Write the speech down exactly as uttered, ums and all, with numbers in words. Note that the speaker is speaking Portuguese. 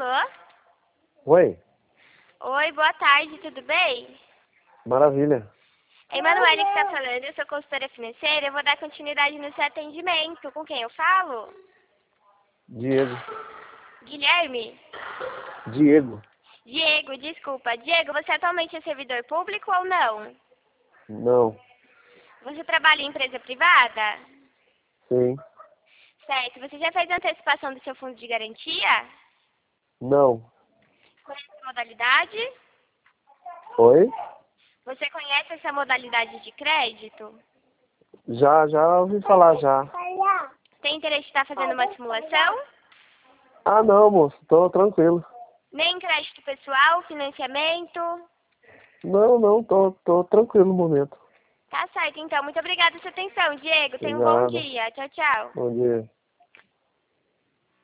Alô? Oi, Oi, boa tarde, tudo bem? maravilha. É Emanuele que está falando, eu sou consultora financeira, eu vou dar continuidade no seu atendimento. Com quem eu falo? Diego. Guilherme? Diego. Diego, desculpa. Diego, você atualmente é servidor público ou não? Não. Você trabalha em empresa privada? Sim. Certo. Você já fez a antecipação do seu fundo de garantia? Não. Conhece a modalidade? Oi? Você conhece essa modalidade de crédito? Já, já ouvi falar já. Tem interesse de estar fazendo uma simulação? Ah, não, moço. Tô tranquilo. Nem crédito pessoal, financiamento? Não, não. Tô, tô tranquilo no momento. Tá certo, então. Muito obrigada pela sua atenção, Diego. Tenha um bom Obrigado. dia. Tchau, tchau. Bom dia.